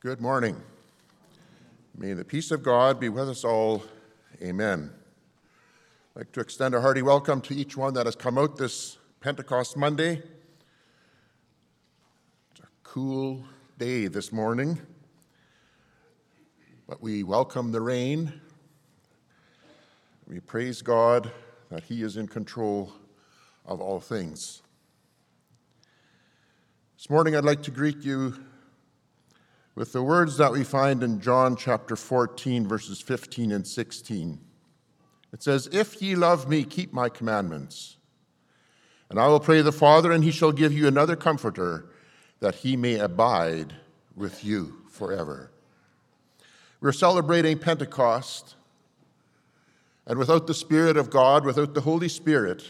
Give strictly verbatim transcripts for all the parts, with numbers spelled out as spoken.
Good morning. May the peace of God be with us all. Amen. I'd like to extend a hearty welcome to each one that has come out this Pentecost Monday. It's a cool day this morning, but we welcome the rain. We praise God that He is in control of all things. This morning I'd like to greet you with the words that we find in John chapter fourteen, verses fifteen and sixteen. It says, "If ye love me, keep my commandments. And I will pray the Father, and he shall give you another comforter, that he may abide with you forever." We're celebrating Pentecost, and without the Spirit of God, without the Holy Spirit,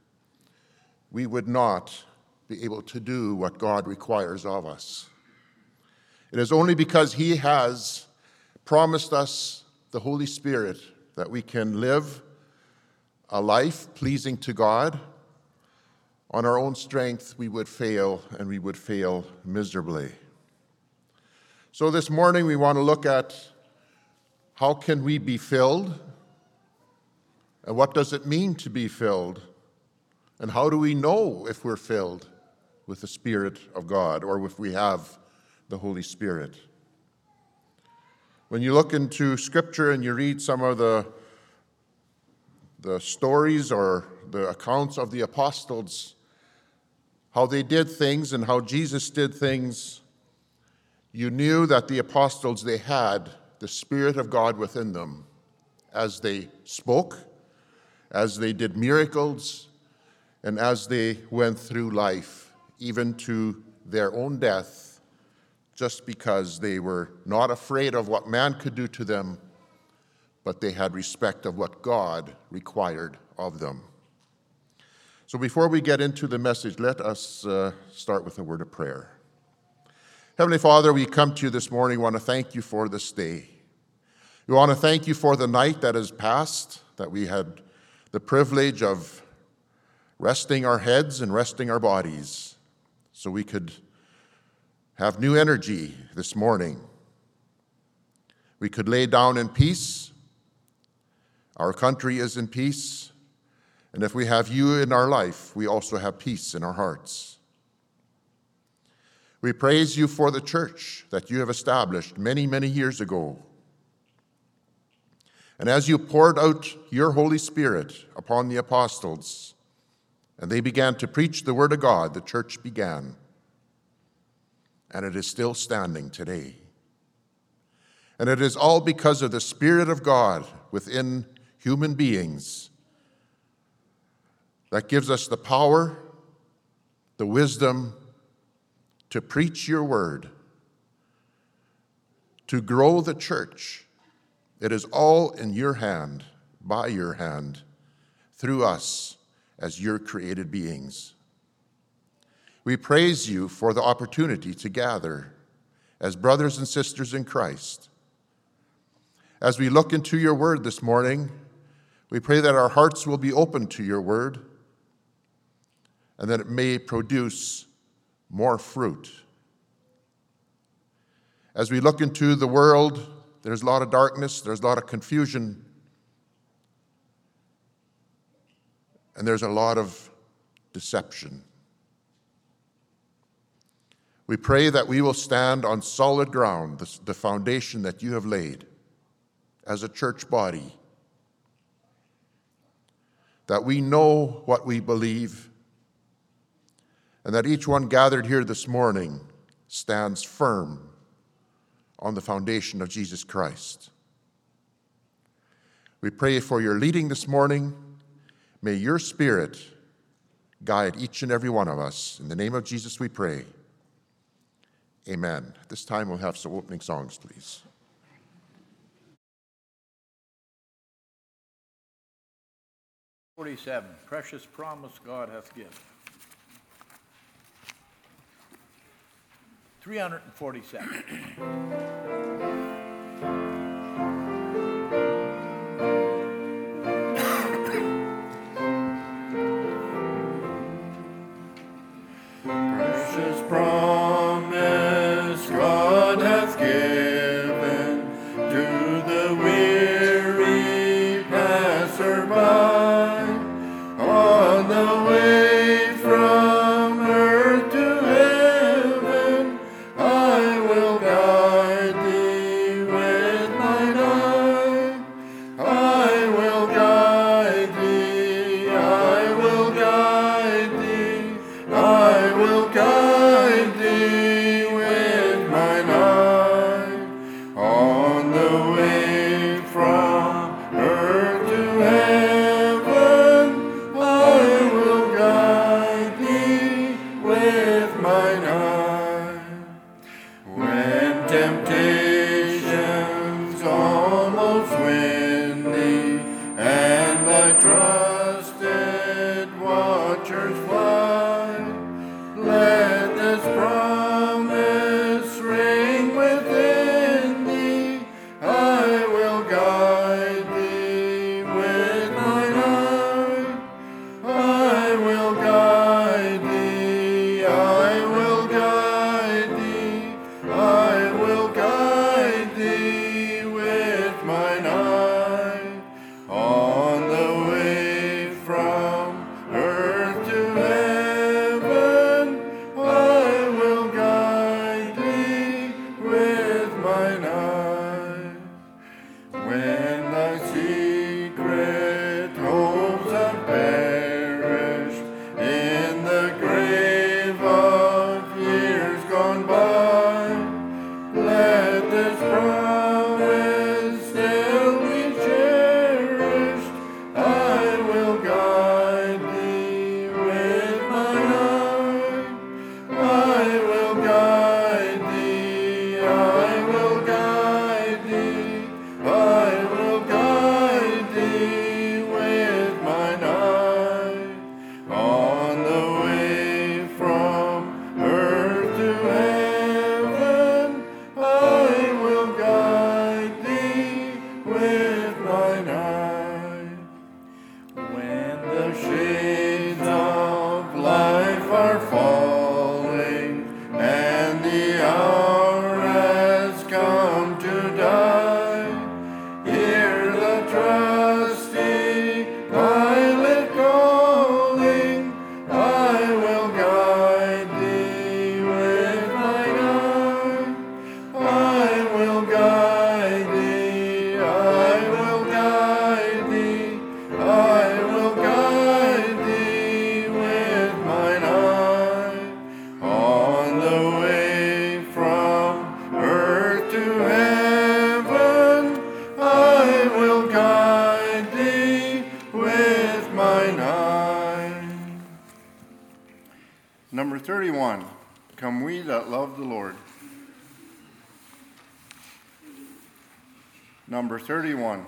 we would not be able to do what God requires of us. It is only because He has promised us the Holy Spirit that we can live a life pleasing to God. On our own strength, we would fail, and we would fail miserably. So this morning, we want to look at how can we be filled, and what does it mean to be filled, and how do we know if we're filled with the Spirit of God, or if we have the Holy Spirit. When you look into Scripture and you read some of the, the stories or the accounts of the apostles, how they did things and how Jesus did things, you knew that the apostles, they had the Spirit of God within them as they spoke, as they did miracles, and as they went through life, even to their own death, just because they were not afraid of what man could do to them, but they had respect of what God required of them. So before we get into the message, let us uh, start with a word of prayer. Heavenly Father, we come to you this morning. We want to thank you for this day. We want to thank you for the night that has passed, that we had the privilege of resting our heads and resting our bodies so we could have new energy this morning. We could lay down in peace. Our country is in peace. And if we have you in our life, we also have peace in our hearts. We praise you for the church that you have established many, many years ago. And as you poured out your Holy Spirit upon the apostles, and they began to preach the word of God, the church began. And it is still standing today. And it is all because of the Spirit of God within human beings that gives us the power, the wisdom to preach your word, to grow the church. It is all in your hand, by your hand, through us as your created beings. We praise you for the opportunity to gather as brothers and sisters in Christ. As we look into your word this morning, we pray that our hearts will be open to your word and that it may produce more fruit. As we look into the world, there's a lot of darkness, there's a lot of confusion, and there's a lot of deception. We pray that we will stand on solid ground, the, the foundation that you have laid as a church body, that we know what we believe, and that each one gathered here this morning stands firm on the foundation of Jesus Christ. We pray for your leading this morning. May your Spirit guide each and every one of us. In the name of Jesus we pray. Amen. At this time, we'll have some opening songs, please. forty-seven, Precious Promise God Hath Given. three forty-seven. Precious promise God hath given. that love the Lord. Number thirty-one.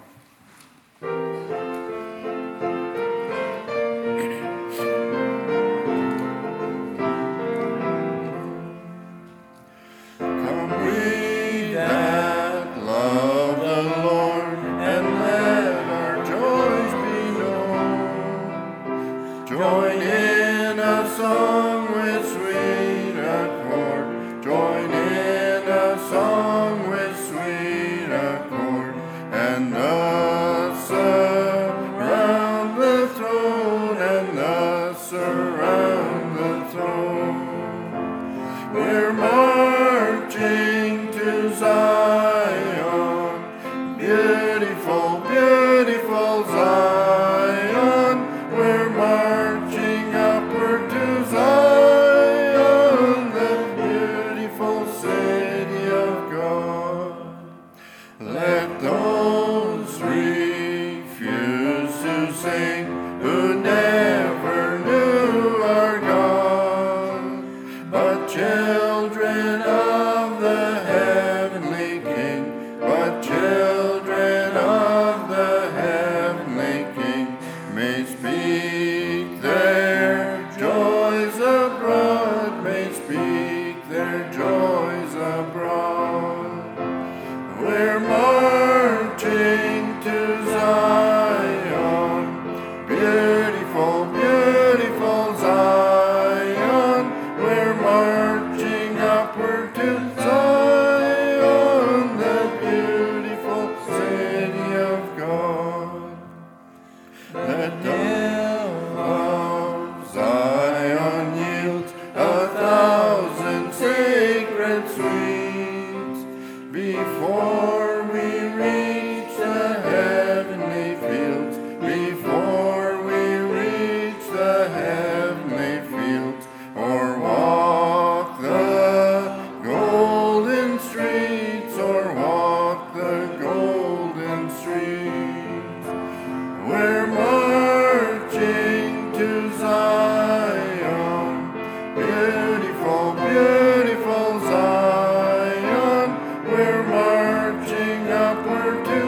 Join in a song with sweet accord. Join in a song with sweet accord. And thus around the throne, and thus around the throne. We're marching to Zion. Beautiful, beautiful Zion. We're marching upward to Zion, the beautiful city of God. Let those refuse to sing who never knew our God, but children of the heavenly King, but children of the heavenly King may speak their joys abroad, may speak their joys abroad. We're marching to Zion, beautiful, beautiful Zion. We're marching upward to Zion, the beautiful city of God. Let the of Zion yields a thousand sacred sweets before we reach the heavenly fields, before we reach the heavenly fields, or walk the golden streets, or walk the golden streets. We're marching to Zion, beautiful, beautiful Zion. We're marching upward to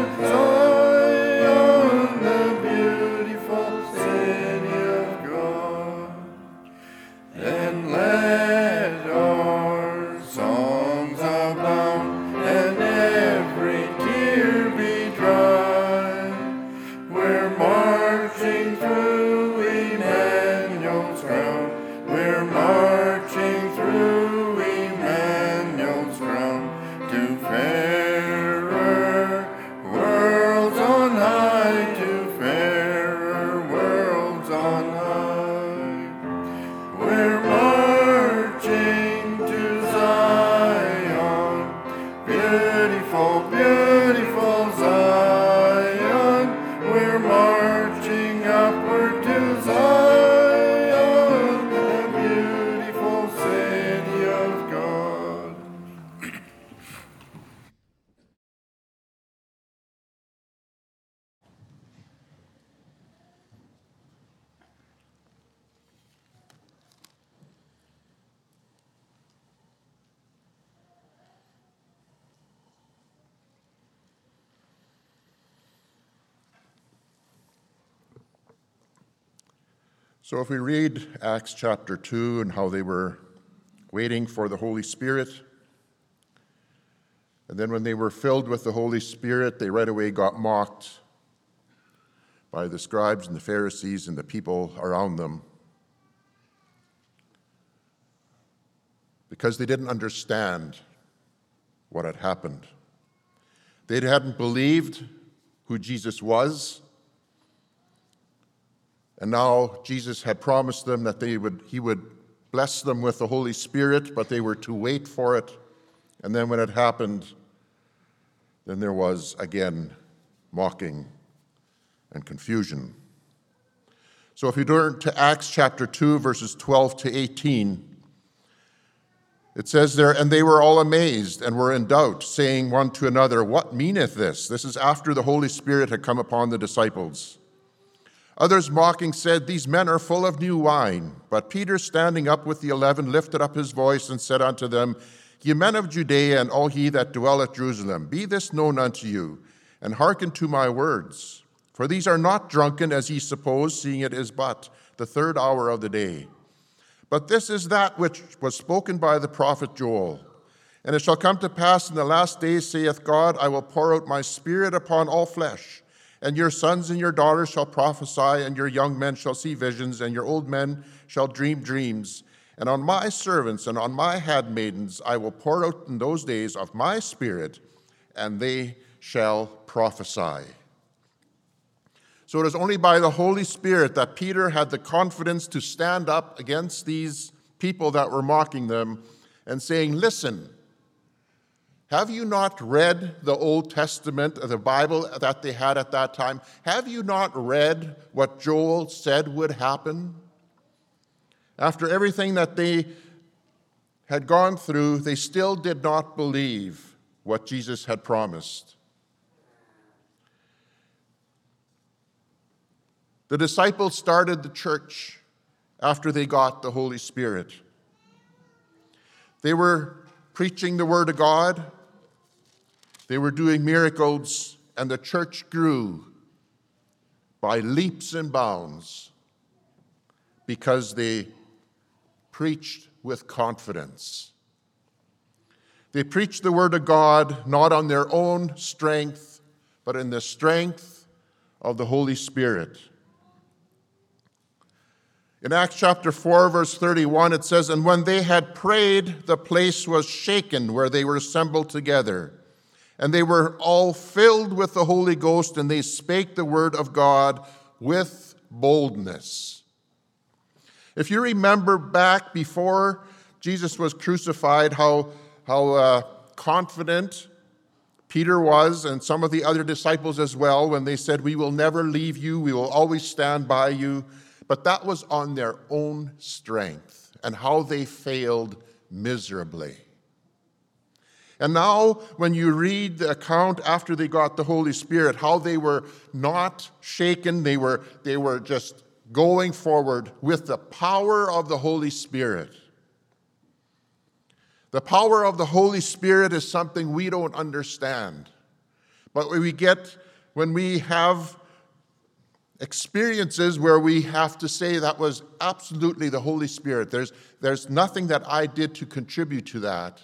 Zion, the beautiful city of God. Then let our songs abound, and every tear be dry. We're marching through Emmanuel's ground. We're marching through Emmanuel's ground to fairer worlds on high, to fairer worlds on high. We're marching to Zion, beautiful, beautiful Zion. We're marching upward to Zion, the beautiful city of God. So if we read Acts chapter two and how they were waiting for the Holy Spirit, and then when they were filled with the Holy Spirit, they right away got mocked by the scribes and the Pharisees and the people around them because they didn't understand what had happened. They hadn't believed who Jesus was. And now Jesus had promised them that they would, he would bless them with the Holy Spirit, but they were to wait for it. And then when it happened, then there was again mocking and confusion. So if you turn to Acts chapter two, verses twelve to eighteen, it says there, "And they were all amazed and were in doubt, saying one to another, 'What meaneth this?'" This is after the Holy Spirit had come upon the disciples. Others mocking said, "These men are full of new wine." But Peter, standing up with the eleven, lifted up his voice and said unto them, "Ye men of Judea, and all ye that dwell at Jerusalem, be this known unto you, and hearken to my words. For these are not drunken, as ye suppose, seeing it is but the third hour of the day. But this is that which was spoken by the prophet Joel. And it shall come to pass in the last days, saith God, I will pour out my spirit upon all flesh. And your sons and your daughters shall prophesy, and your young men shall see visions, and your old men shall dream dreams. And on my servants and on my handmaidens I will pour out in those days of my spirit, and they shall prophesy." So it is only by the Holy Spirit that Peter had the confidence to stand up against these people that were mocking them and saying, "Listen, have you not read the Old Testament, the Bible that they had at that time? Have you not read what Joel said would happen?" After everything that they had gone through, they still did not believe what Jesus had promised. The disciples started the church after they got the Holy Spirit. They were preaching the Word of God. They were doing miracles, and the church grew by leaps and bounds because they preached with confidence. They preached the Word of God not on their own strength, but in the strength of the Holy Spirit. In Acts chapter four, verse thirty-one, it says, "And when they had prayed, the place was shaken where they were assembled together. And they were all filled with the Holy Ghost, and they spake the word of God with boldness." If you remember back before Jesus was crucified, how, how uh, confident Peter was, and some of the other disciples as well, when they said, "We will never leave you, we will always stand by you." But that was on their own strength, and how they failed miserably. And now, when you read the account after they got the Holy Spirit, how they were not shaken, they were, they were just going forward with the power of the Holy Spirit. The power of the Holy Spirit is something we don't understand. But when we get, when we have experiences where we have to say that was absolutely the Holy Spirit, there's, there's nothing that I did to contribute to that.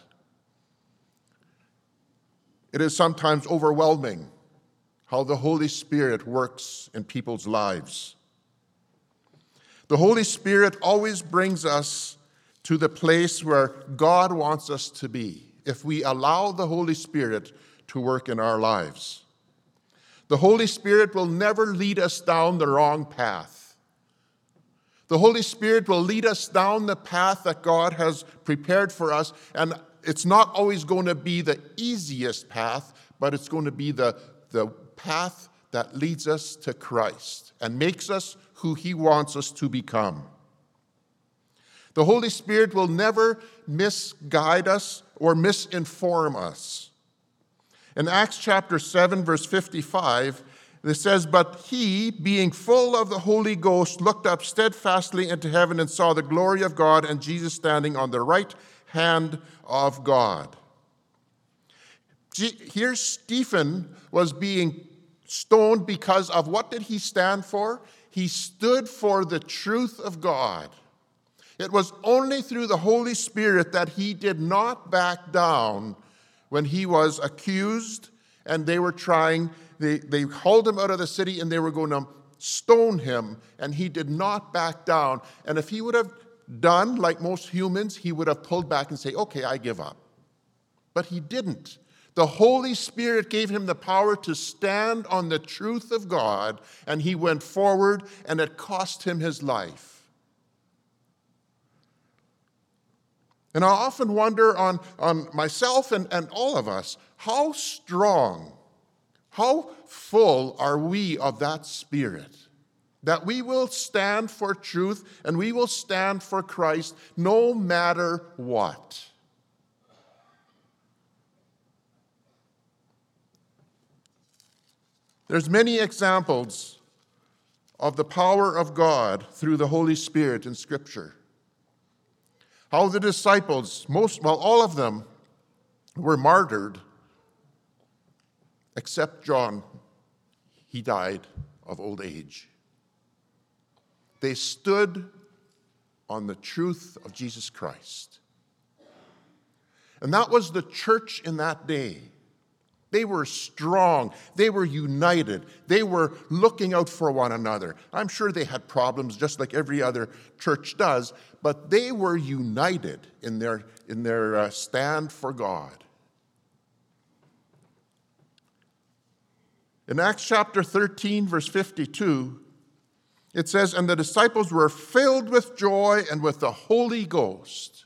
It is sometimes overwhelming how the Holy Spirit works in people's lives. The Holy Spirit always brings us to the place where God wants us to be if we allow the Holy Spirit to work in our lives. The Holy Spirit will never lead us down the wrong path. The Holy Spirit will lead us down the path that God has prepared for us, and it's not always going to be the easiest path, but it's going to be the, the path that leads us to Christ and makes us who He wants us to become. The Holy Spirit will never misguide us or misinform us. In Acts chapter seven, verse fifty-five, it says, "But he, being full of the Holy Ghost, looked up steadfastly into heaven and saw the glory of God and Jesus standing on the right hand of God." Here Stephen was being stoned because of what did he stand for? He stood for the truth of God. It was only through the Holy Spirit that he did not back down when he was accused and they were trying, they, they hauled him out of the city and they were going to stone him, and he did not back down. And if he would have done like most humans, he would have pulled back and say, "Okay, I give up." But he didn't. The Holy Spirit gave him the power to stand on the truth of God, and he went forward, and it cost him his life. And I often wonder on, on myself and, and all of us, how strong, how full are we of that Spirit? That we will stand for truth and we will stand for Christ no matter what. There's many examples of the power of God through the Holy Spirit in Scripture. How the disciples, most, well, all of them were martyred, except John. He died of old age. They stood on the truth of Jesus Christ. And that was the church in that day. They were strong. They were united. They were looking out for one another. I'm sure they had problems just like every other church does, but they were united in their, in their uh, stand for God. In Acts chapter thirteen, verse fifty-two, it says, "And the disciples were filled with joy and with the Holy Ghost."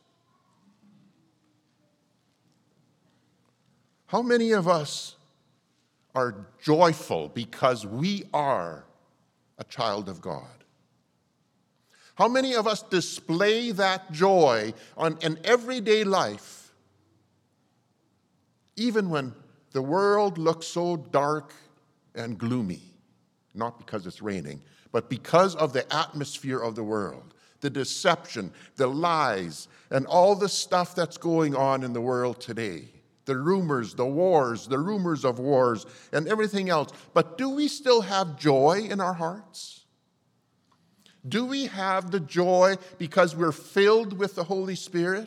How many of us are joyful because we are a child of God? How many of us display that joy on in everyday life, even when the world looks so dark and gloomy? Not because it's raining, but because of the atmosphere of the world, the deception, the lies, and all the stuff that's going on in the world today. The rumors, the wars, the rumors of wars, and everything else. But do we still have joy in our hearts? Do we have the joy because we're filled with the Holy Spirit?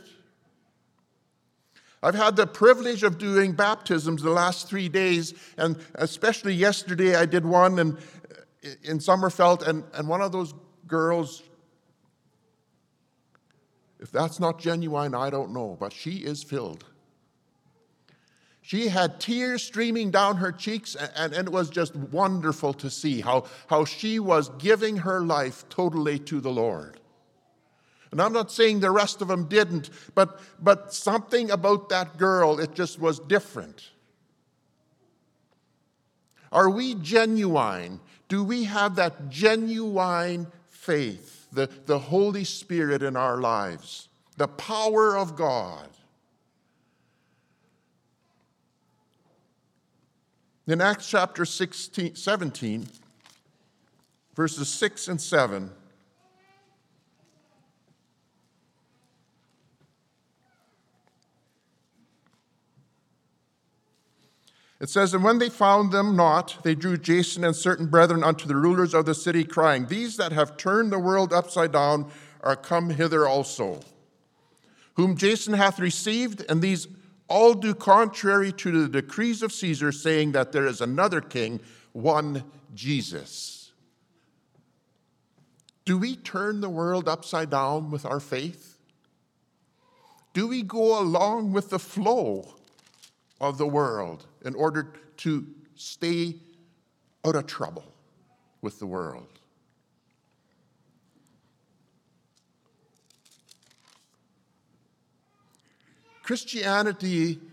I've had the privilege of doing baptisms the last three days, and especially yesterday I did one in, in Summerfeld, and, and one of those girls, if that's not genuine, I don't know, but she is filled. She had tears streaming down her cheeks, and, and it was just wonderful to see how, how she was giving her life totally to the Lord. And I'm not saying the rest of them didn't, but, but something about that girl, it just was different. Are we genuine? Do we have that genuine faith, the, the Holy Spirit in our lives, the power of God? In Acts chapter sixteen, seventeen, verses six and seven, it says, "And when they found them not, they drew Jason and certain brethren unto the rulers of the city, crying, These that have turned the world upside down are come hither also, whom Jason hath received, and these all do contrary to the decrees of Caesar, saying that there is another king, one Jesus." Do we turn the world upside down with our faith? Do we go along with the flow of the world in order to stay out of trouble with the world? Christianity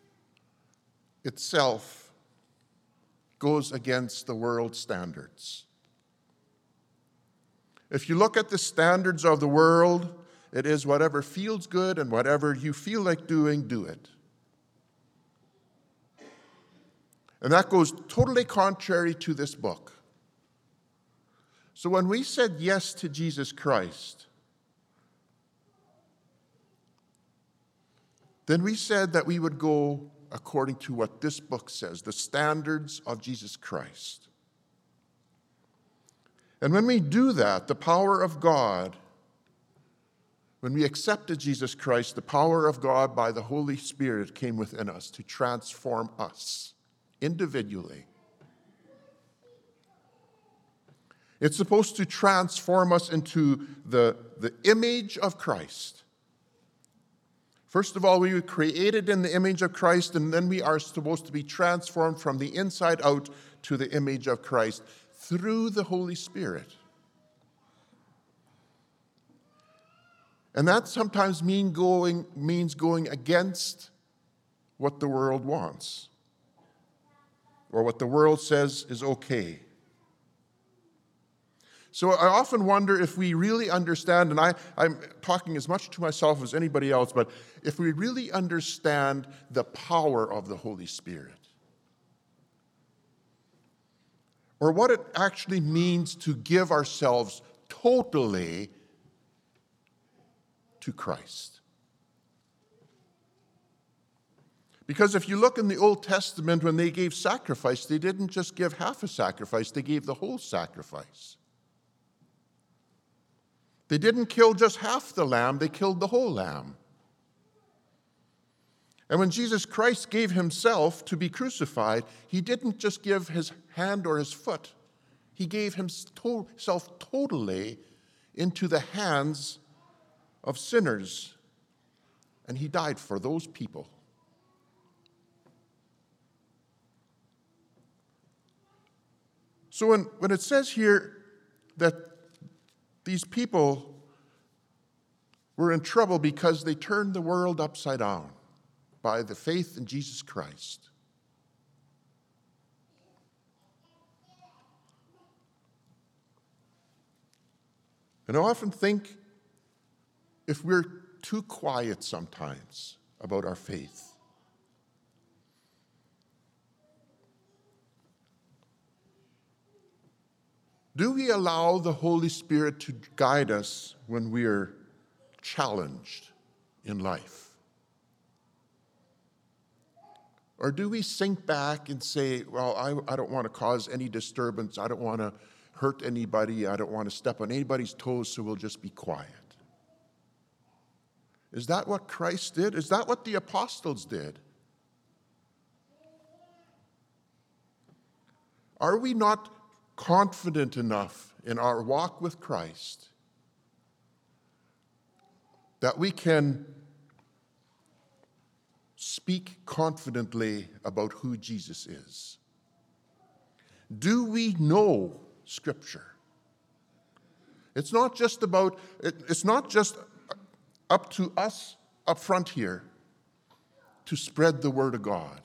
itself goes against the world standards. If you look at the standards of the world, it is whatever feels good and whatever you feel like doing, do it. And that goes totally contrary to this book. So when we said yes to Jesus Christ, then we said that we would go according to what this book says, the standards of Jesus Christ. And when we do that, the power of God, when we accepted Jesus Christ, the power of God by the Holy Spirit came within us to transform us individually. It's supposed to transform us into the, the image of Christ. First of all, we were created in the image of Christ, and then we are supposed to be transformed from the inside out to the image of Christ through the Holy Spirit. And that sometimes mean going, means going against what the world wants or what the world says is okay. So I often wonder if we really understand, and I, I'm talking as much to myself as anybody else, but if we really understand the power of the Holy Spirit, or what it actually means to give ourselves totally to Christ. Because if you look in the Old Testament, when they gave sacrifice, they didn't just give half a sacrifice, they gave the whole sacrifice. They didn't kill just half the lamb, they killed the whole lamb. And when Jesus Christ gave himself to be crucified, he didn't just give his hand or his foot. He gave himself totally into the hands of sinners, and he died for those people. So when, when it says here that these people were in trouble because they turned the world upside down by the faith in Jesus Christ, and I often think if we're too quiet sometimes about our faith, do we allow the Holy Spirit to guide us when we're challenged in life? Or do we sink back and say, well, I, I don't want to cause any disturbance, I don't want to hurt anybody, I don't want to step on anybody's toes, so we'll just be quiet? Is that what Christ did? Is that what the apostles did? Are we not confident enough in our walk with Christ that we can speak confidently about who Jesus is? Do we know Scripture? It's not just about, it, it's not just up to us up front here to spread the Word of God.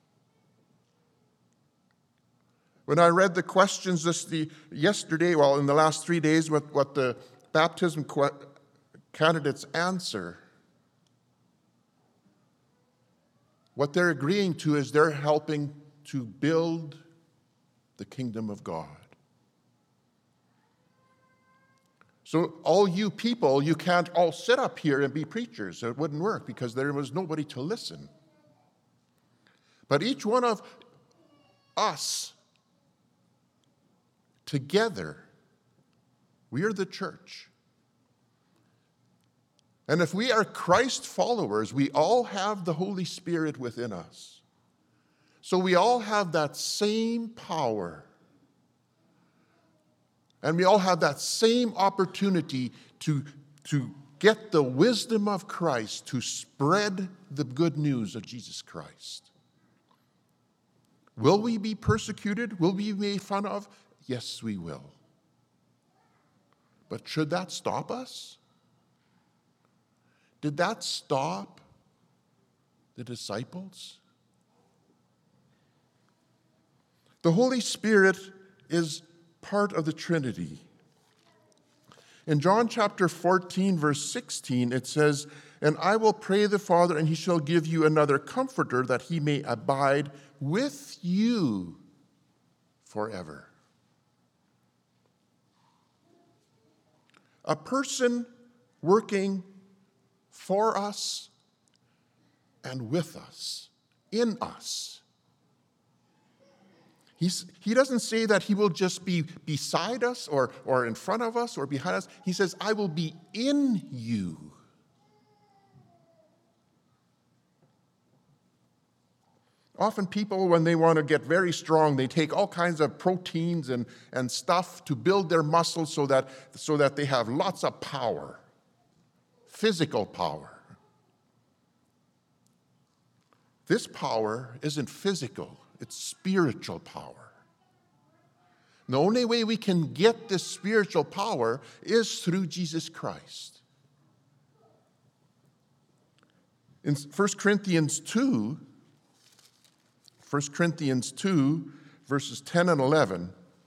When I read the questions this the, yesterday, well, in the last three days, what, what the baptism qu- candidates answer, what they're agreeing to is they're helping to build the kingdom of God. So all you people, you can't all sit up here and be preachers. It wouldn't work because there was nobody to listen. But each one of us, together, we are the church. And if we are Christ followers, we all have the Holy Spirit within us. So we all have that same power. And we all have that same opportunity to, to get the wisdom of Christ, to spread the good news of Jesus Christ. Will we be persecuted? Will we be made fun of? Yes, we will. But should that stop us? Did that stop the disciples? The Holy Spirit is part of the Trinity. In John chapter fourteen, verse sixteen, it says, "And I will pray the Father, and he shall give you another comforter, that he may abide with you forever." A person working for us and with us, in us. He's, he doesn't say that he will just be beside us or, or in front of us or behind us. He says, I will be in you. Often people, when they want to get very strong, they take all kinds of proteins and, and stuff to build their muscles so that, so that they have lots of power, physical power. This power isn't physical, it's spiritual power. The only way we can get this spiritual power is through Jesus Christ. In First Corinthians two, First Corinthians two, verses ten and eleven,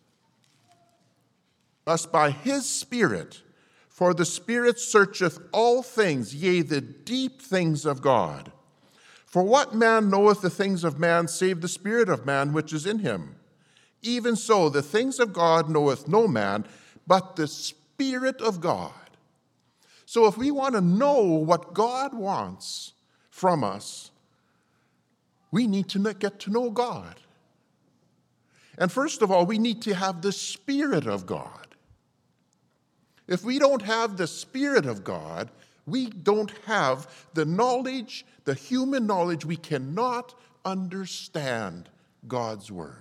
"Thus by his Spirit, for the Spirit searcheth all things, yea, the deep things of God. For what man knoweth the things of man, save the Spirit of man which is in him? Even so, the things of God knoweth no man, but the Spirit of God. So if we want to know what God wants from us, we need to get to know God. And first of all, we need to have the Spirit of God. If we don't have the Spirit of God, we don't have the knowledge, the human knowledge. We cannot understand God's Word.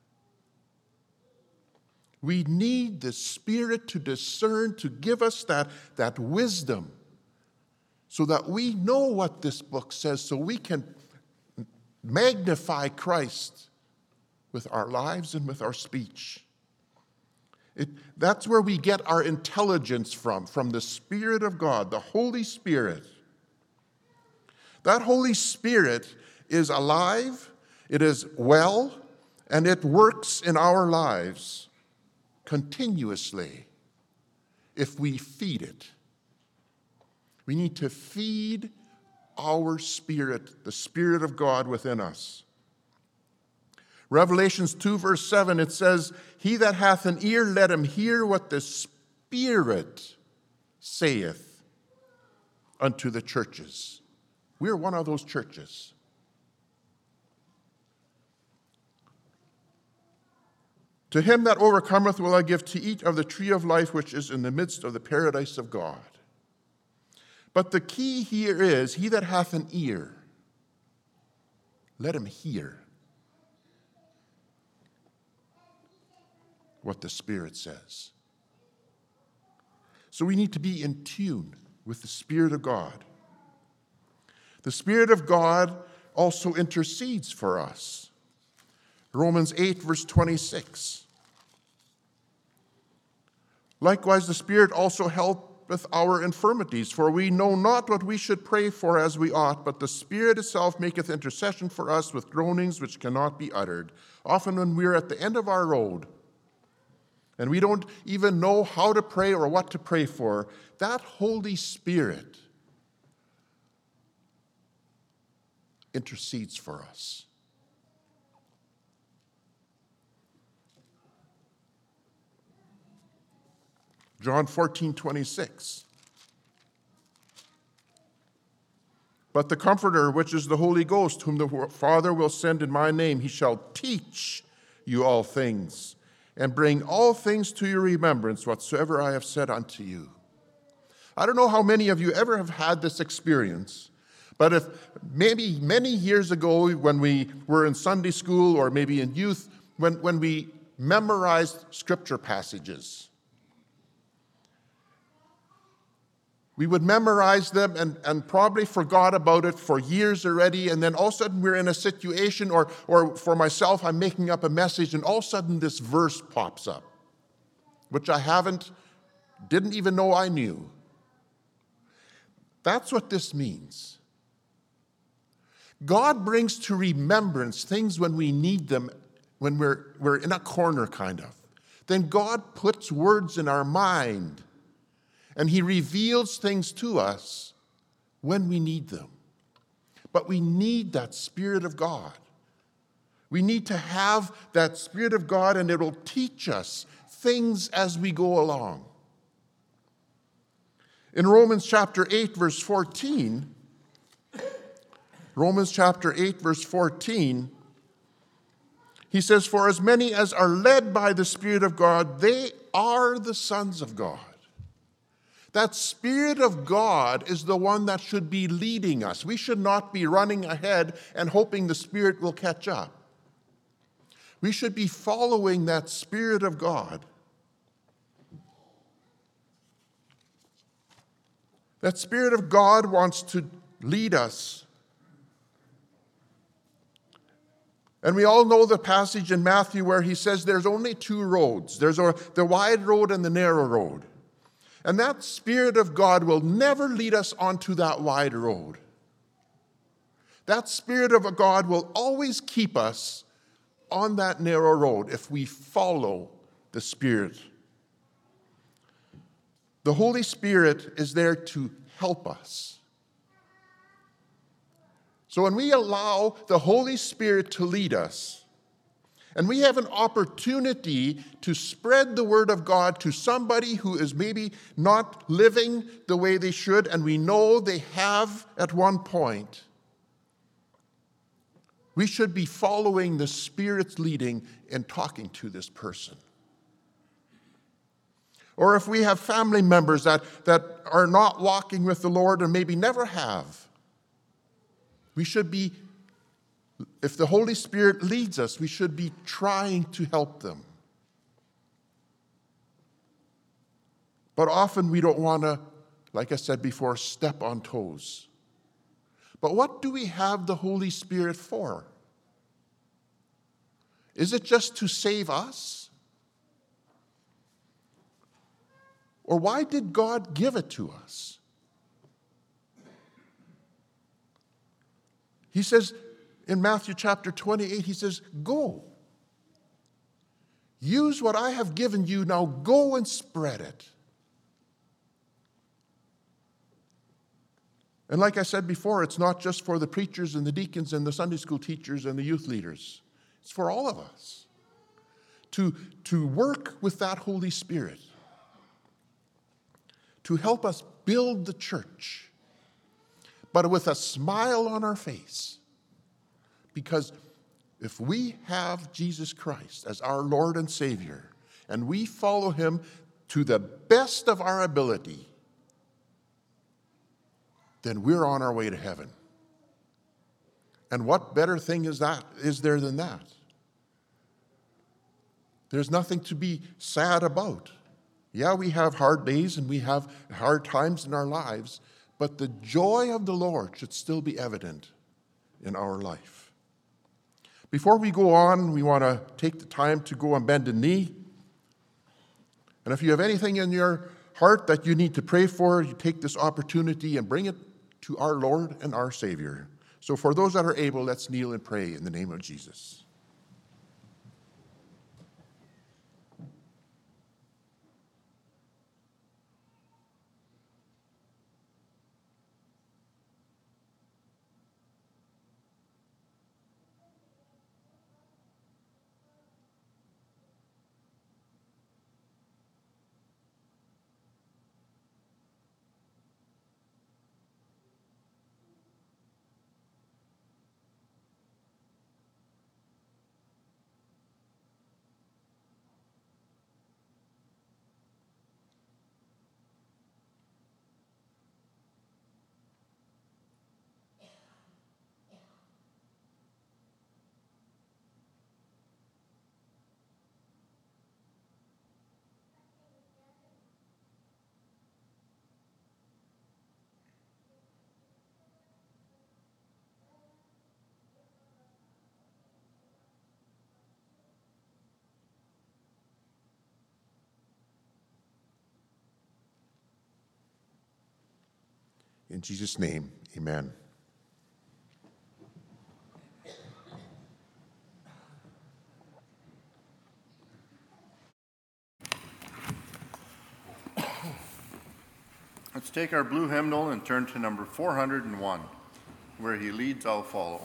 We need the Spirit to discern, to give us that, that wisdom so that we know what this book says, so we can magnify Christ with our lives and with our speech. It, that's where we get our intelligence from, from the Spirit of God, the Holy Spirit. That Holy Spirit is alive, it is well, and it works in our lives continuously if we feed it. We need to feed our spirit, the Spirit of God within us. Revelations two, verse seven, it says, "He that hath an ear, let him hear what the Spirit saith unto the churches." We're one of those churches. "To him that overcometh will I give to eat of the tree of life, which is in the midst of the paradise of God." But the key here is, he that hath an ear, let him hear what the Spirit says. So we need to be in tune with the Spirit of God. The Spirit of God also intercedes for us. Romans eight, verse twenty-six. "Likewise, the Spirit also helpeth our infirmities, for we know not what we should pray for as we ought, but the Spirit itself maketh intercession for us with groanings which cannot be uttered." Often when we're at the end of our road and we don't even know how to pray or what to pray for, that Holy Spirit intercedes for us. John fourteen, twenty-six. "But the Comforter, which is the Holy Ghost, whom the Father will send in my name, he shall teach you all things, and bring all things to your remembrance, whatsoever I have said unto you." I don't know how many of you ever have had this experience, but if maybe many years ago when we were in Sunday school or maybe in youth, when, when we memorized scripture passages, we would memorize them and, and probably forgot about it for years already, and then all of a sudden we're in a situation, or, or for myself, I'm making up a message, and all of a sudden this verse pops up, which I haven't, didn't even know I knew. That's what this means. God brings to remembrance things when we need them, when we're, we're in a corner kind of. Then God puts words in our mind, and he reveals things to us when we need them. But we need that Spirit of God. We need to have that Spirit of God, and it will teach us things as we go along. In Romans chapter eight, verse fourteen, Romans chapter eight, verse fourteen, he says, "For as many as are led by the Spirit of God, they are the sons of God." That Spirit of God is the one that should be leading us. We should not be running ahead and hoping the Spirit will catch up. We should be following that Spirit of God. That Spirit of God wants to lead us. And we all know the passage in Matthew where he says there's only two roads. There's the wide road and the narrow road. And that Spirit of God will never lead us onto that wide road. That Spirit of God will always keep us on that narrow road if we follow the Spirit. The Holy Spirit is there to help us. So when we allow the Holy Spirit to lead us, And we have an opportunity to spread the word of God to somebody who is maybe not living the way they should, and we know they have at one point. We should be following the Spirit's leading and talking to this person. Or if we have family members that, that are not walking with the Lord and maybe never have, we should be, if the Holy Spirit leads us, we should be trying to help them. But often we don't want to, like I said before, step on toes. But what do we have the Holy Spirit for? Is it just to save us? Or why did God give it to us? He says in Matthew chapter twenty-eight, he says, go. Use what I have given you, now go and spread it. And like I said before, it's not just for the preachers and the deacons and the Sunday school teachers and the youth leaders. It's for all of us to, to work with that Holy Spirit, to help us build the church, but with a smile on our face. Because if we have Jesus Christ as our Lord and Savior, and we follow him to the best of our ability, then we're on our way to heaven. And what better thing is that, is there than that? There's nothing to be sad about. Yeah, we have hard days and we have hard times in our lives, but the joy of the Lord should still be evident in our life. Before we go on, we want to take the time to go and bend a knee. And if you have anything in your heart that you need to pray for, you take this opportunity and bring it to our Lord and our Savior. So for those that are able, let's kneel and pray in the name of Jesus. In Jesus' name, amen. Let's take our blue hymnal and turn to number four hundred one. Where he leads, I'll follow.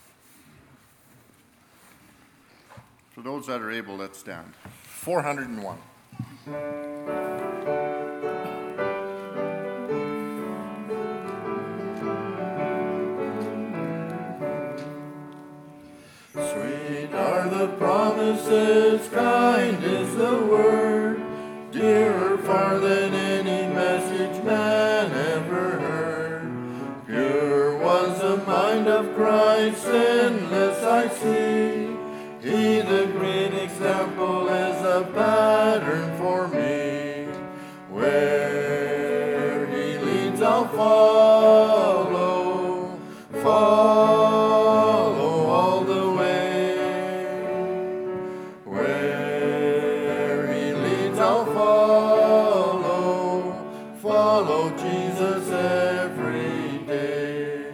For those that are able, let's stand. four hundred one. Sweet are the promises, kind is the word, dearer far than any message man ever heard. Pure was the mind of Christ, sinless I see. He, the great example, is a pattern for me. Where he leads, I'll follow, follow all the way. Where he leads, I'll follow, follow Jesus every day.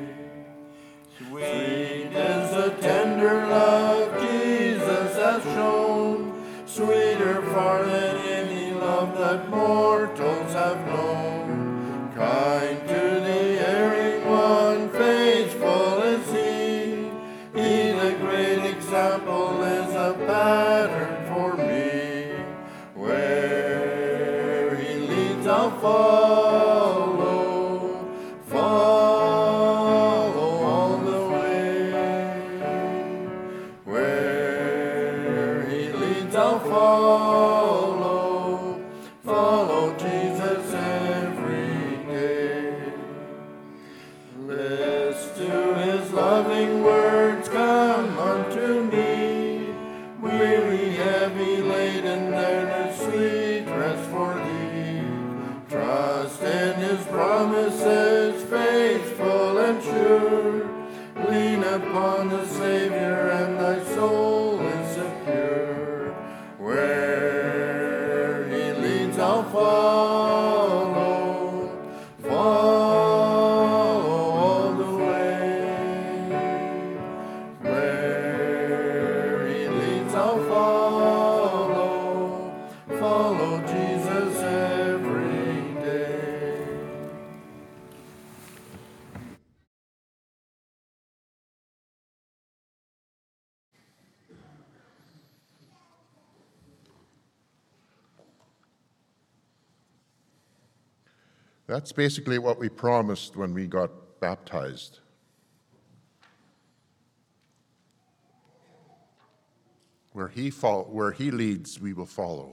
Sweet is the tender love Jesus has shown, sweeter far than any love that mortals have known. Kind to the erring one, faithful is he. He, the great example, is a pattern I'll follow, follow Jesus every day. List to his loving words, come unto me, weary, heavy laden, there is sweet rest for thee. Trust in his promises, faithful and sure. Lean upon the Savior, and thy soul is secure. Where he leads, I'll follow, follow all the way. Where he leads, I'll follow, follow Jesus every day. That's basically what we promised when we got baptized. Where he, fo- where he leads, we will follow.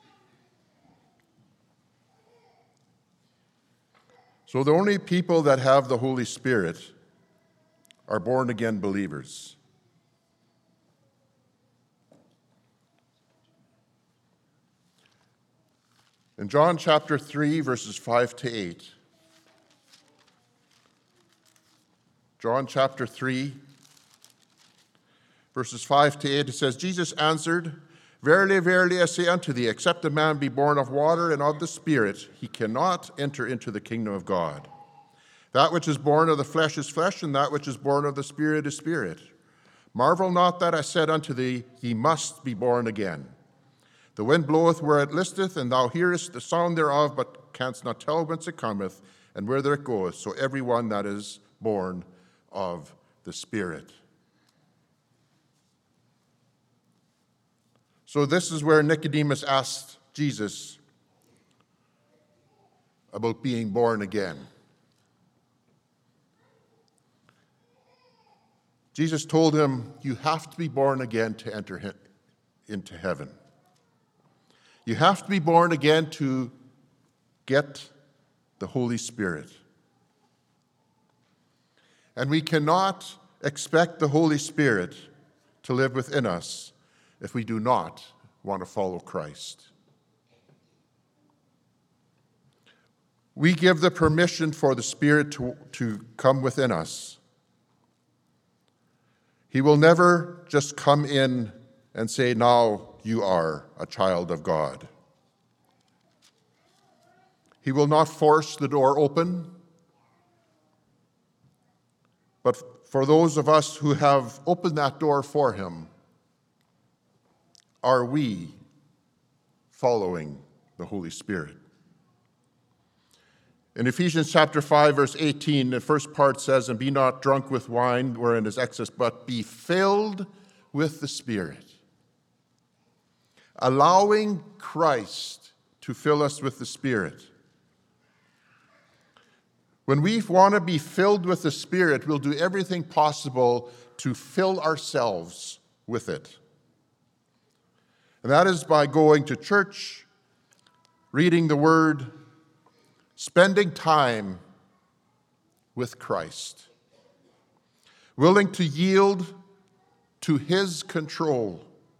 So the only people that have the Holy Spirit are born-again believers. In John chapter three, verses five to eight, John chapter three, verses five to eight, it says, Jesus answered, Verily, verily, I say unto thee, except a man be born of water and of the Spirit, he cannot enter into the kingdom of God. That which is born of the flesh is flesh, and that which is born of the Spirit is spirit. Marvel not that I said unto thee, Ye must be born again. The wind bloweth where it listeth, and thou hearest the sound thereof, but canst not tell whence it cometh, and whither it goeth. So every one that is born of the Spirit. So this is where Nicodemus asked Jesus about being born again. Jesus told him, you have to be born again to enter into heaven. You have to be born again to get the Holy Spirit. And we cannot expect the Holy Spirit to live within us if we do not want to follow Christ. We give the permission for the Spirit to, to come within us. He will never just come in and say, now you are a child of God. He will not force the door open, but for those of us who have opened that door for him, are we following the Holy Spirit? In Ephesians chapter five, verse eighteen, the first part says, and be not drunk with wine wherein is excess, but be filled with the Spirit. Allowing Christ to fill us with the Spirit. When we want to be filled with the Spirit, we'll do everything possible to fill ourselves with it. And that is by going to church, reading the Word, spending time with Christ, willing to yield to his control.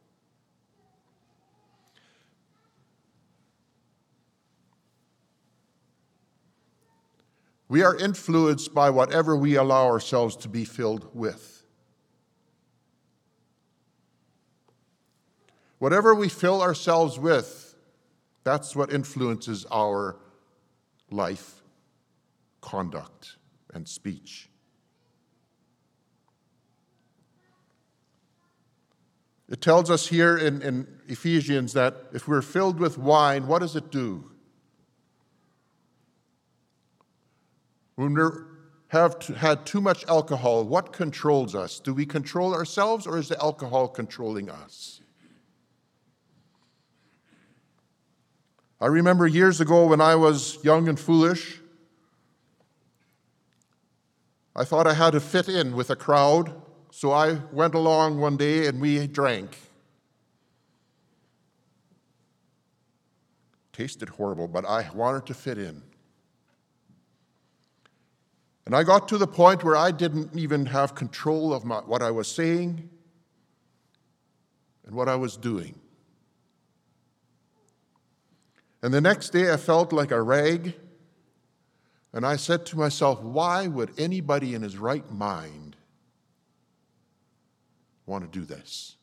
We are influenced by whatever we allow ourselves to be filled with. Whatever we fill ourselves with, that's what influences our life, conduct, and speech. It tells us here in, in Ephesians that if we're filled with wine, what does it do? When we have had too much alcohol, what controls us? Do we control ourselves, or is the alcohol controlling us? I remember years ago when I was young and foolish, I thought I had to fit in with a crowd, so I went along one day and we drank. tasted horrible, but I wanted to fit in. And I got to the point where I didn't even have control of my, what I was saying and what I was doing. And the next day I felt like a rag, and I said to myself, why would anybody in his right mind want to do this?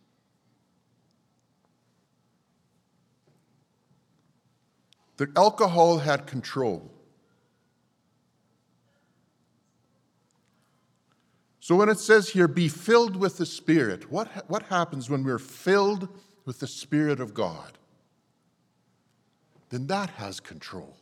The alcohol had control. So when it says here, be filled with the Spirit, what, what happens when we're filled with the Spirit of God? Then that has control.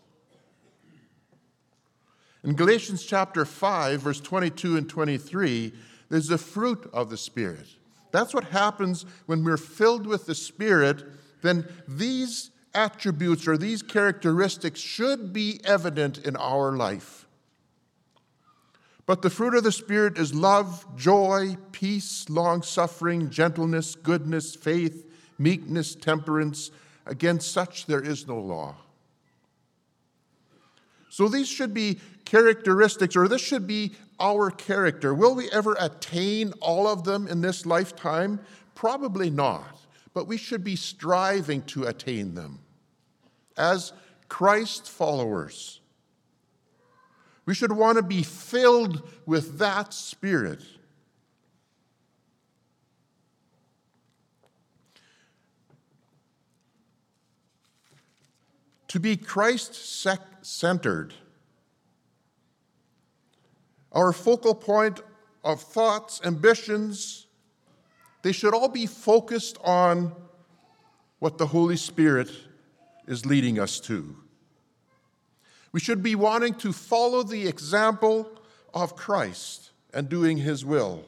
In Galatians chapter five, verse twenty-two and twenty-three, there's the fruit of the Spirit. That's what happens when we're filled with the Spirit. Then these attributes or these characteristics should be evident in our life. But the fruit of the Spirit is love, joy, peace, long-suffering, gentleness, goodness, faith, meekness, temperance. Against such there is no law. So these should be characteristics, or this should be our character. Will we ever attain all of them in this lifetime? Probably not. But we should be striving to attain them as Christ followers. We should want to be filled with that Spirit. To be Christ-centered, our focal point of thoughts, ambitions, they should all be focused on what the Holy Spirit is leading us to. We should be wanting to follow the example of Christ and doing His will.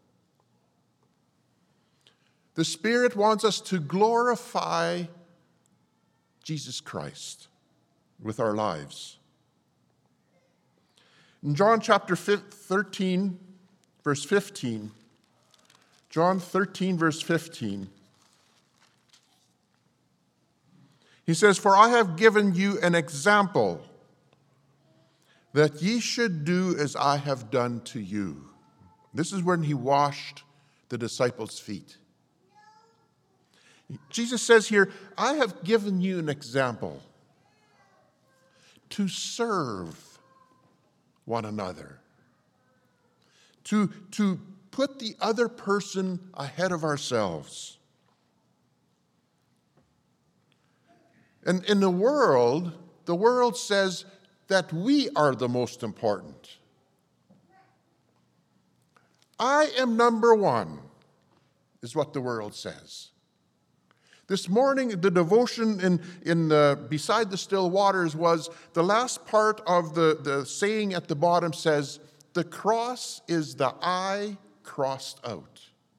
The Spirit wants us to glorify Jesus Christ with our lives. In John chapter thirteen, verse fifteen, John thirteen, verse fifteen, he says, "For I have given you an example, that ye should do as I have done to you." This is when he washed the disciples' feet. Jesus says here, I have given you an example to serve one another, to, to put the other person ahead of ourselves. And in the world, the world says that we are the most important. I am number one, is what the world says. This morning, the devotion in, in the, beside the still waters was the last part of the, the saying at the bottom says, the cross is the I crossed out.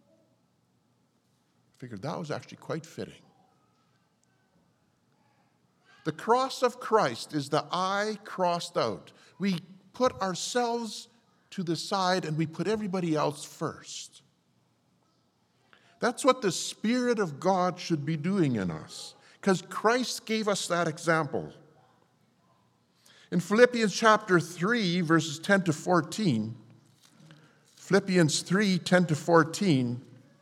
I figured that was actually quite fitting. The cross of Christ is the I crossed out. We put ourselves to the side and we put everybody else first. That's what the Spirit of God should be doing in us, because Christ gave us that example. In Philippians chapter three, verses ten to fourteen, Philippians three, ten to fourteen,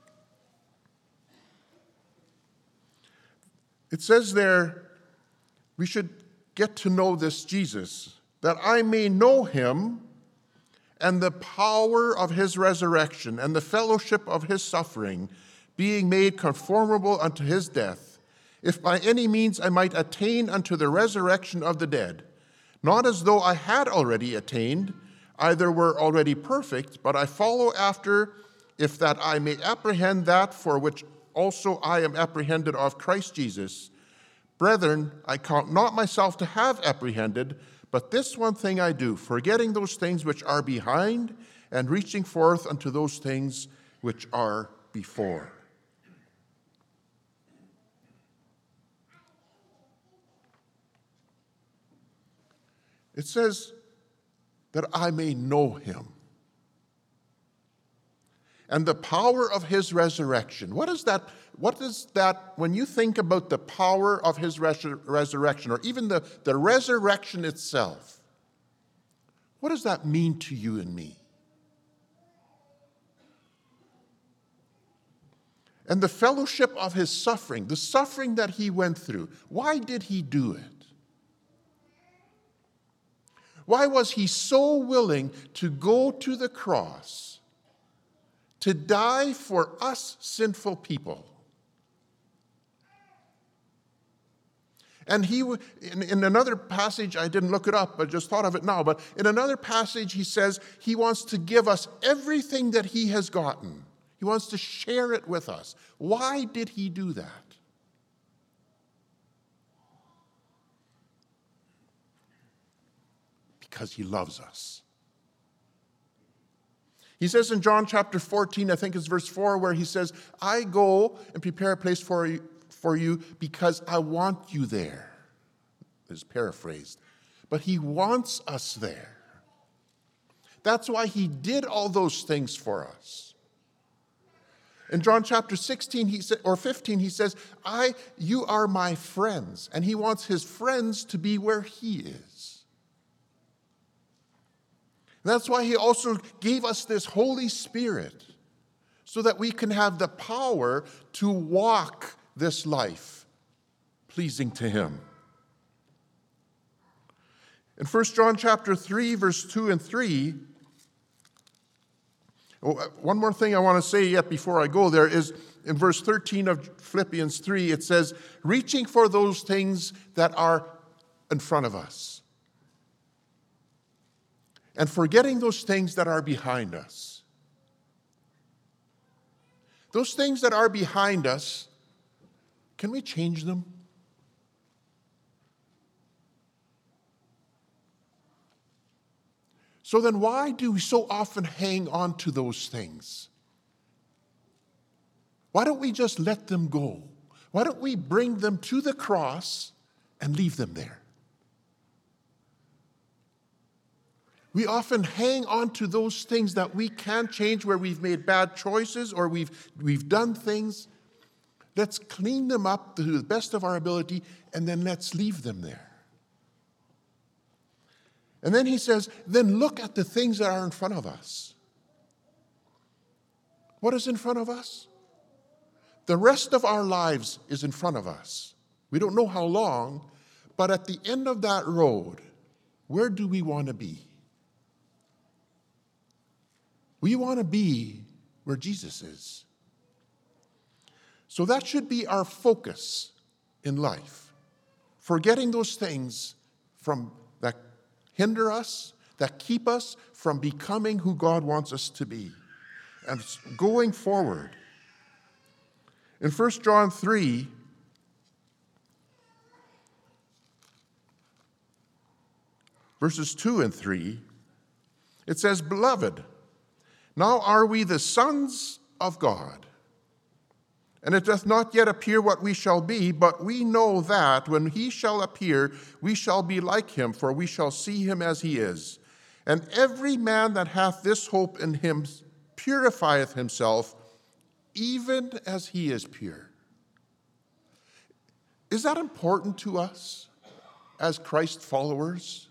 it says there, we should get to know this Jesus, that I may know him and the power of his resurrection and the fellowship of his suffering, being made conformable unto his death, if by any means I might attain unto the resurrection of the dead, not as though I had already attained, either were already perfect, but I follow after, if that I may apprehend that for which also I am apprehended of Christ Jesus. Brethren, I count not myself to have apprehended, but this one thing I do, forgetting those things which are behind, and reaching forth unto those things which are before. It says that I may know him. and the power of his resurrection. What is that? What is that, when you think about the power of his resur- resurrection, or even the, the resurrection itself, what does that mean to you and me? And the fellowship of his suffering, the suffering that he went through. Why did he do it? Why was he so willing to go to the cross, to die for us sinful people? And he, in, in another passage, I didn't look it up, I just thought of it now, but in another passage he says he wants to give us everything that he has gotten. He wants to share it with us. Why did he do that? Because he loves us. He says in John chapter fourteen, I think it's verse four, where he says, I go and prepare a place for you, for you because I want you there. It's paraphrased. But he wants us there. That's why he did all those things for us. In John chapter sixteen, he said, or fifteen, he says, I, you are my friends. And he wants his friends to be where he is. That's why he also gave us this Holy Spirit, so that we can have the power to walk this life pleasing to him. In First John chapter three, verse two and three, one more thing I want to say yet before I go there is in verse thirteen of Philippians three, it says, reaching for those things that are in front of us, and forgetting those things that are behind us. Those things that are behind us, can we change them? So then why do we so often hang on to those things? Why don't we just let them go? Why don't we bring them to the cross and leave them there? We often hang on to those things that we can't change, where we've made bad choices or we've, we've done things. Let's clean them up to the best of our ability, and then let's leave them there. And then he says, then look at the things that are in front of us. What is in front of us? The rest of our lives is in front of us. We don't know how long, but at the end of that road, where do we want to be? We want to be where Jesus is. So that should be our focus in life. Forgetting those things from that hinder us, that keep us from becoming who God wants us to be, and going forward. In First John three, verses two and three, it says, Beloved, now are we the sons of God, and it doth not yet appear what we shall be, but we know that when he shall appear, we shall be like him, for we shall see him as he is. And every man that hath this hope in him purifieth himself, even as he is pure. Is that important to us as Christ followers?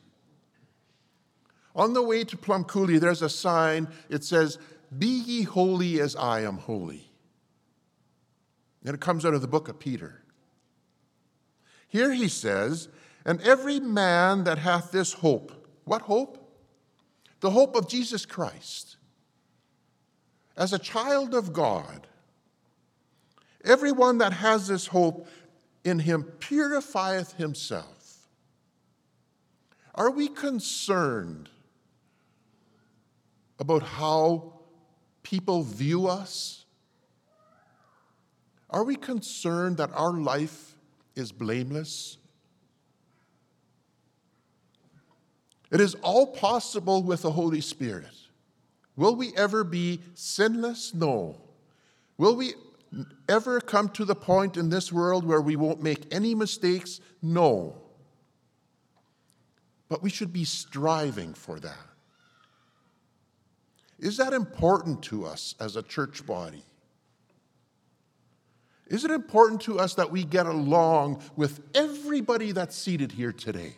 On the way to Plum Coulee, there's a sign. It says, Be ye holy as I am holy. And it comes out of the book of Peter. Here he says, and every man that hath this hope. What hope? The hope of Jesus Christ. As a child of God, everyone that has this hope in him purifieth himself. Are we concerned about how people view us? Are we concerned that our life is blameless? It is all possible with the Holy Spirit. Will we ever be sinless? No. Will we ever come to the point in this world where we won't make any mistakes? No. But we should be striving for that. Is that important to us as a church body? Is it important to us that we get along with everybody that's seated here today?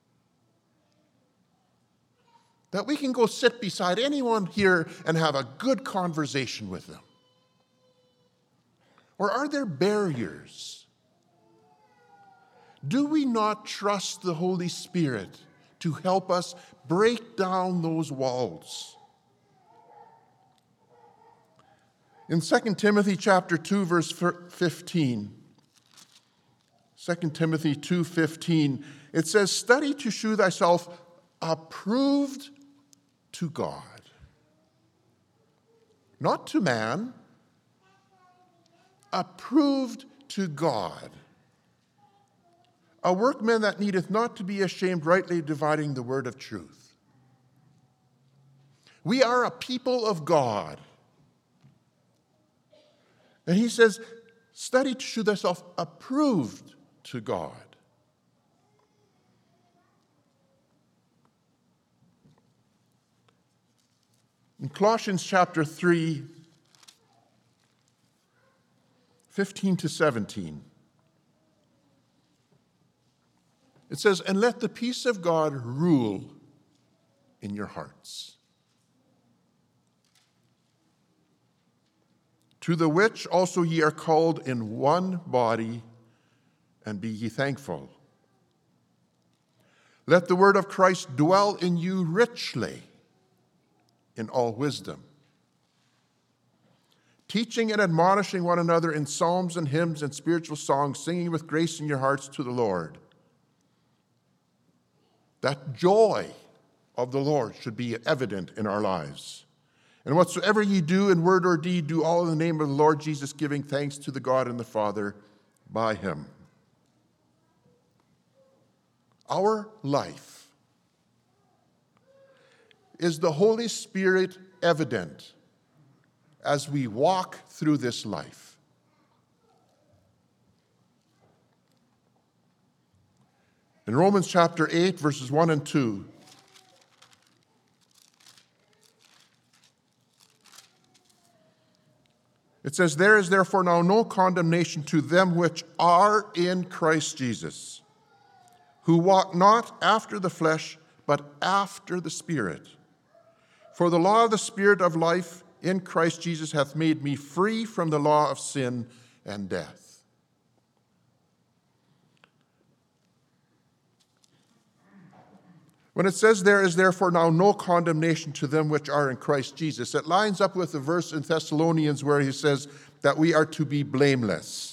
That we can go sit beside anyone here and have a good conversation with them? Or are there barriers? Do we not trust the Holy Spirit to help us break down those walls? In Second Timothy chapter two, verse fifteen, Second Timothy two fifteen, it says, "Study to shew thyself approved to God." Not to man, approved to God. A workman that needeth not to be ashamed, rightly dividing the word of truth. We are a people of God. And he says, study to shew thyself approved to God. In Colossians chapter three, fifteen to seventeen, it says, "And let the peace of God rule in your hearts, to the which also ye are called in one body, and be ye thankful. Let the word of Christ dwell in you richly, in all wisdom, teaching and admonishing one another in psalms and hymns and spiritual songs, singing with grace in your hearts to the Lord." That joy of the Lord should be evident in our lives. "And whatsoever ye do in word or deed, do all in the name of the Lord Jesus, giving thanks to the God and the Father by him." Our life, is the Holy Spirit evident as we walk through this life? In Romans chapter eight, verses one and two, it says, "There is therefore now no condemnation to them which are in Christ Jesus, who walk not after the flesh, but after the Spirit. For the law of the Spirit of life in Christ Jesus hath made me free from the law of sin and death." When it says, "There is therefore now no condemnation to them which are in Christ Jesus," it lines up with the verse in Thessalonians where he says that we are to be blameless.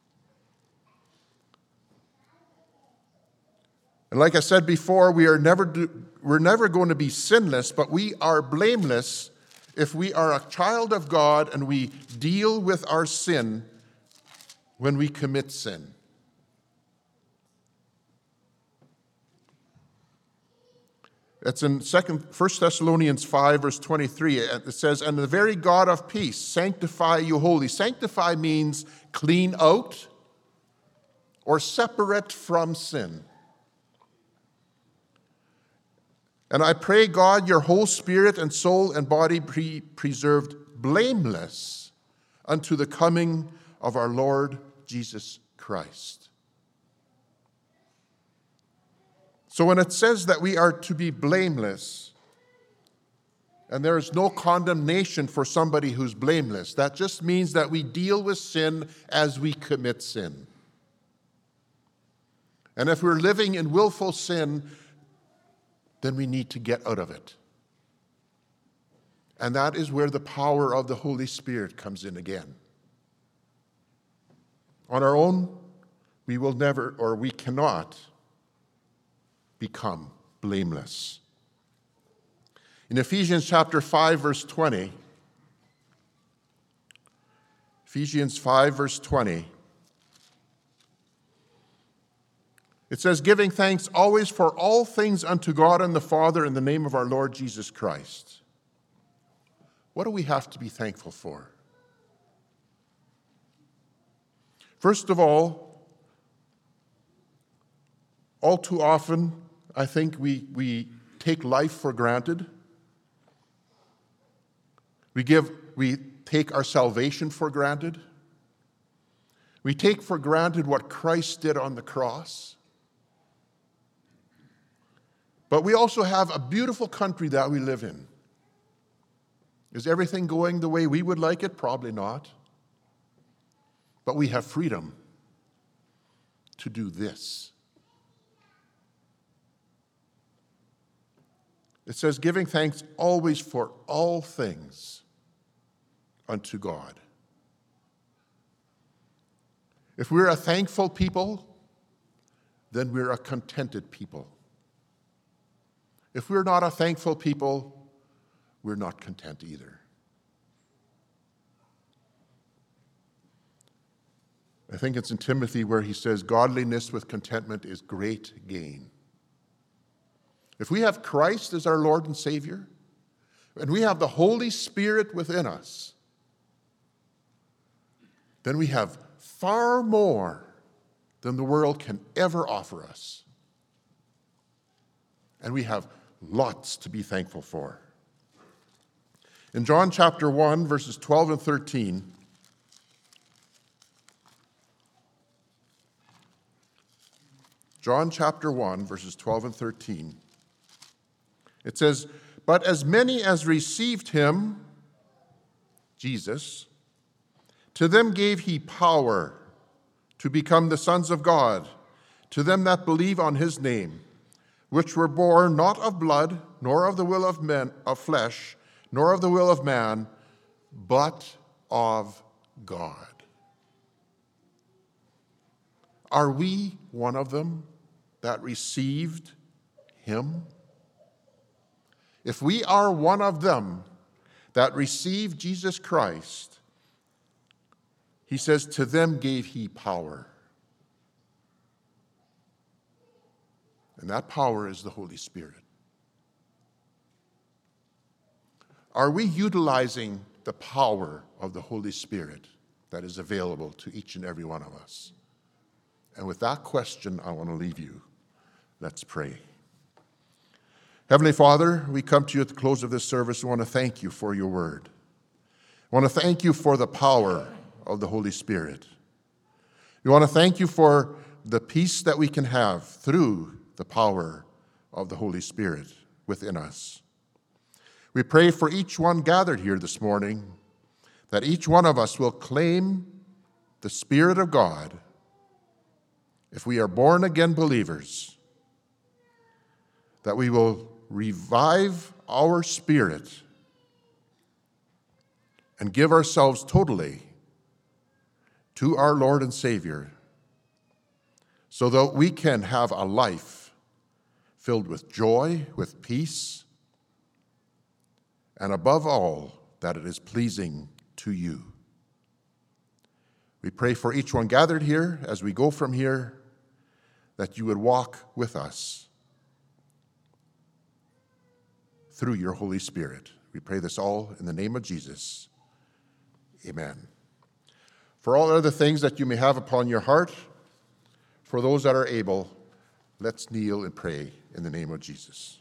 And like I said before, we are never do, we're never going to be sinless, but we are blameless if we are a child of God and we deal with our sin when we commit sin. It's in First Thessalonians five, verse twenty-three. It says, "And the very God of peace sanctify you wholly." Sanctify means clean out or separate from sin. "And I pray God your whole spirit and soul and body be preserved blameless unto the coming of our Lord Jesus Christ." So when it says that we are to be blameless, and there is no condemnation for somebody who's blameless, that just means that we deal with sin as we commit sin. And if we're living in willful sin, then we need to get out of it. And that is where the power of the Holy Spirit comes in again. On our own, we will never, or we cannot, become blameless. In Ephesians chapter five, verse twenty, Ephesians five, verse twenty, it says, "Giving thanks always for all things unto God and the Father in the name of our Lord Jesus Christ." What do we have to be thankful for? First of all, all too often, I think we, we take life for granted. We give, we take our salvation for granted. We take for granted what Christ did on the cross. But we also have a beautiful country that we live in. Is everything going the way we would like it? Probably not. But we have freedom to do this. It says, giving thanks always for all things unto God. If we're a thankful people, then we're a contented people. If we're not a thankful people, we're not content either. I think it's in Timothy where he says, godliness with contentment is great gain. If we have Christ as our Lord and Savior, and we have the Holy Spirit within us, then we have far more than the world can ever offer us. And we have lots to be thankful for. In John chapter one, verses twelve and thirteen, John chapter one, verses twelve and thirteen, it says, but as many as received him, Jesus, to them gave he power to become the sons of God, to them that believe on his name, which were born not of blood, nor of the will of men of flesh, nor of the will of man, but of God. Are we one of them that received him? If we are one of them that received Jesus Christ, he says, to them gave he power. And that power is the Holy Spirit. Are we utilizing the power of the Holy Spirit that is available to each and every one of us? And with that question, I want to leave you. Let's pray. Heavenly Father, we come to you at the close of this service. We want to thank you for your word. I want to thank you for the power of the Holy Spirit. We want to thank you for the peace that we can have through the power of the Holy Spirit within us. We pray for each one gathered here this morning, that each one of us will claim the Spirit of God if we are born again believers, that we will revive our spirit and give ourselves totally to our Lord and Savior, so that we can have a life filled with joy, with peace, and above all, that it is pleasing to you. We pray for each one gathered here as we go from here, that you would walk with us through your Holy Spirit. We pray this all in the name of Jesus. Amen. For all other things that you may have upon your heart, for those that are able, let's kneel and pray in the name of Jesus.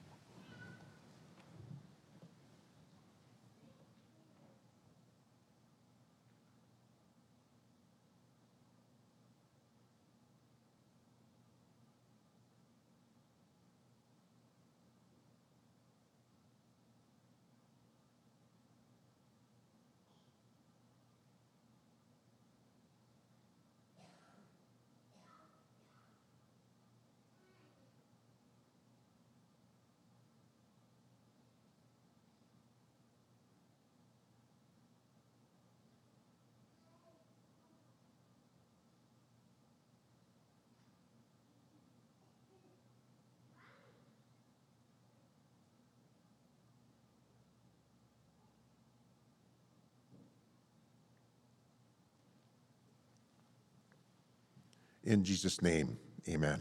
In Jesus' name, amen.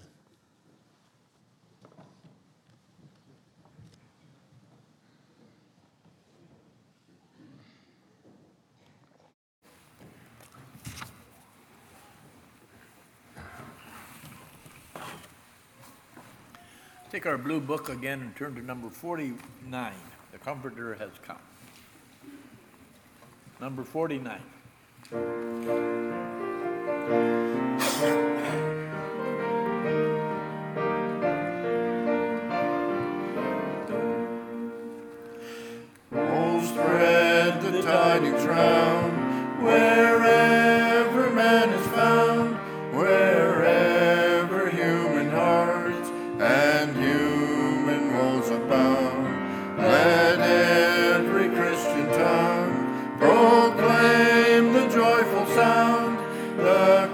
Take our blue book again and turn to number forty-nine. The Comforter has come. Number forty-nine. Oh, spread the tidings round, wherever man is found, wherever human hearts and human woes abound. Let every Christian tongue proclaim the joyful sound, the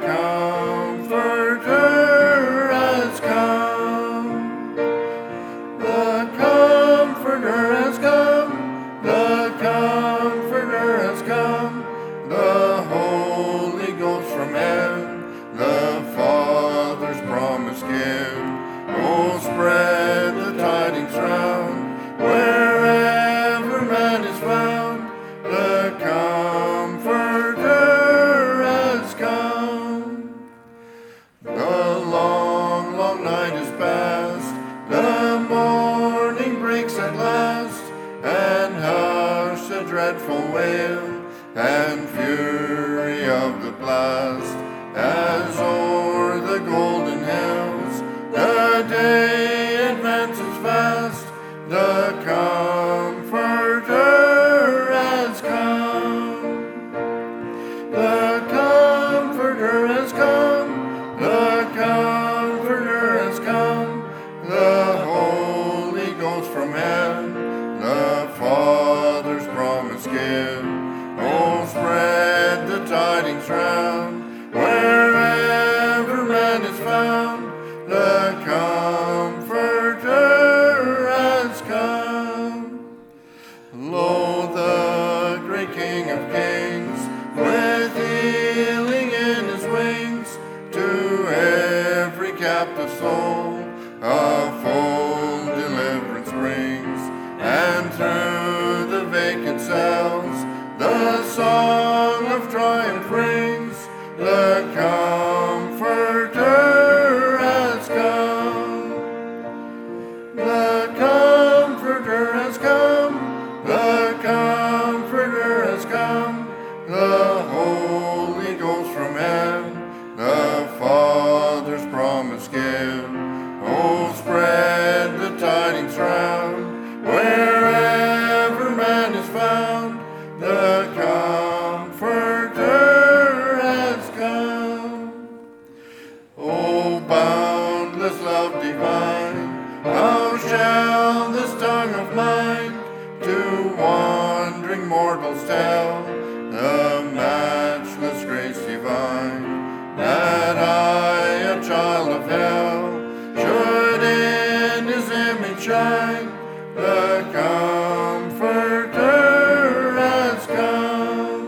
Comforter has come. The Comforter has come. The Comforter has come, the Holy Ghost from heaven, the Father's promise give. Oh, spread the tidings round, wherever man is found, the Comforter has come. The long, long night is past, the morning breaks at last, and hush the dreadful wail and fury of the blast, as o'er the golden hills the day advances fast. The Comforter has come. The Comforter has come. The Comforter has come. The Holy Ghost from heaven, the Father's promise give. Oh, spread the tidings round, wherever man is found, the Comforter has come. Lo, the great King of kings, with healing in his wings, to every captive soul a full deliverance brings, and through the vacant cells the song of triumph rings. The Comforter has come. The Comforter has come. The Comforter has come. The Holy Ghost from heaven, the Father's promise give. Oh, spread the tidings round, wherever man is found, the Comforter has come. Oh, boundless love divine, how shall this tongue of mine to wandering mortals tell the matchless grace divine, that I, a child of hell, should in his image shine. The Comforter has come.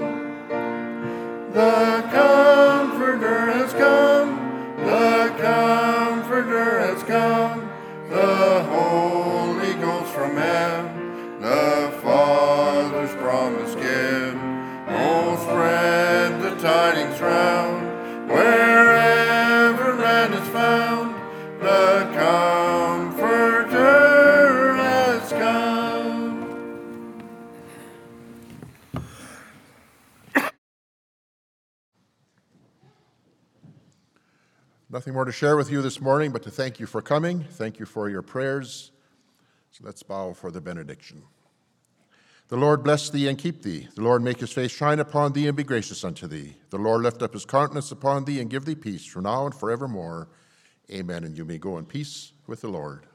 The Comforter has come. The Comforter has come. The Holy Ghost from heaven, the Father's promise give. Oh, spread the tidings round, wherever man is found, the Comforter has come. Nothing more to share with you this morning, but to thank you for coming. Thank you for your prayers. So let's bow for the benediction. The Lord bless thee and keep thee. The Lord make his face shine upon thee and be gracious unto thee. The Lord lift up his countenance upon thee and give thee peace from now and forevermore. Amen. And you may go in peace with the Lord.